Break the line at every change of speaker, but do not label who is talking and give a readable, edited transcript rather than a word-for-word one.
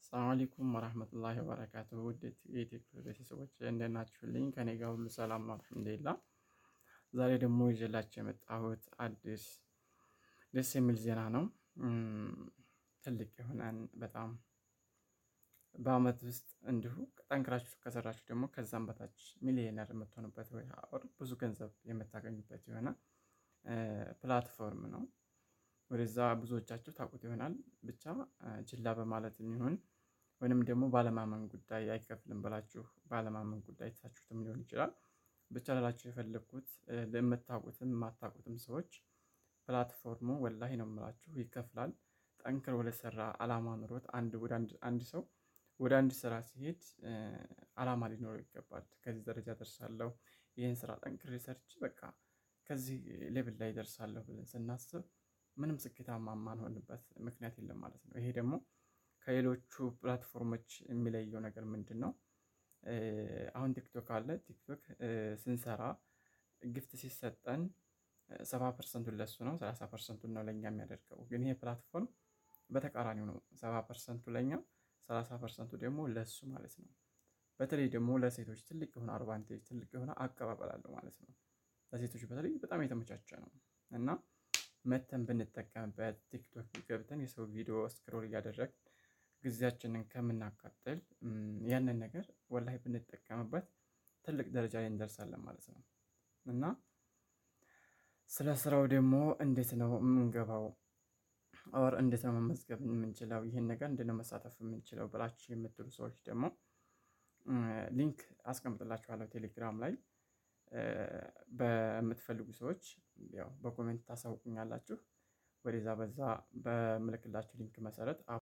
ሰላም አለይኩም ወራህመቱላሂ ወበረካቱሁ። ውድ የኢትዮጵያ ቤተሰቦች እንደት ናችሁልኝ? ከኔ ጋር ሁሉ ሰላም ነው አልሐምዱሊላህ። ዛሬ ደግሞ ይዤላችሁ የመጣሁት አዲስ ደስ የሚል ዜና ነው። ትልቅ የሆነን በጣም በአመት ውስጥ እንዲሁ ጠንክራችሁ ከሰራችሁ ደግሞ ከዛም በታች ሚሊዮነር የምትሆኑበት ወይ ብዙ ገንዘብ የምታገኙበት የሆነ ፕላትፎርም ነው። ወደዛ ብዙዎቻችሁ ታውቁት ይሆናል። ብቻ ችላ በማለት የሚሆን ወይንም ደግሞ ባለማመን ጉዳይ አይከፍልም ብላችሁ ባለማመን ጉዳይ ትታችሁትም ሊሆን ይችላል። ብቻ ላላችሁ የፈለግኩት ለምታውቁትም የማታውቁትም ሰዎች ፕላትፎርሙ ወላሂ ነው የምላችሁ ይከፍላል። ጠንክሮ ለሰራ አላማ ኑሮት አንድ ሰው ወደ አንድ ስራ ሲሄድ አላማ ሊኖረው ይገባል። ከዚህ ደረጃ ደርሳለሁ፣ ይሄን ስራ ጠንክሬ ሰርቼ በቃ ከዚህ ሌቭል ላይ ደርሳለሁ ብለን ስናስብ ምንም ስኬታማ የማንሆንበት ምክንያት የለም ማለት ነው። ይሄ ደግሞ ከሌሎቹ ፕላትፎርሞች የሚለየው ነገር ምንድነው? አሁን ቲክቶክ አለ። ቲክቶክ ስንሰራ ግፍት ሲሰጠን 70% ለሱ ነው፣ 30% ነው ለኛ የሚያደርገው። ግን ይሄ ፕላትፎርም በተቃራኒው ነው። 70% ለኛ፣ 30% ደግሞ ለሱ ማለት ነው። በተለይ ደግሞ ለሴቶች ትልቅ የሆነ አድቫንቴጅ፣ ትልቅ የሆነ አቀባበል አለው ማለት ነው። ለሴቶች በተለይ በጣም የተመቻቸ ነው እና መተን ብንጠቀምበት ቲክቶክ ገብተን የሰው ቪዲዮ ስክሮል እያደረግን ጊዜያችንን ከምናቃጥል ያንን ነገር ወላሂ ብንጠቀምበት ትልቅ ደረጃ ላይ እንደርሳለን ማለት ነው። እና ስለ ስራው ደግሞ እንዴት ነው የምንገባው? ኦር እንዴት ነው መመዝገብ የምንችለው? ይሄን ነገር እንዴት ነው መሳተፍ የምንችለው ብላችሁ የምትሉ ሰዎች ደግሞ ሊንክ አስቀምጥላችኋለሁ ቴሌግራም ላይ። በምትፈልጉ ሰዎች ያው በኮሜንት ታሳውቁኛላችሁ። ወደዛ በዛ በምልክላችሁ ሊንክ መሰረት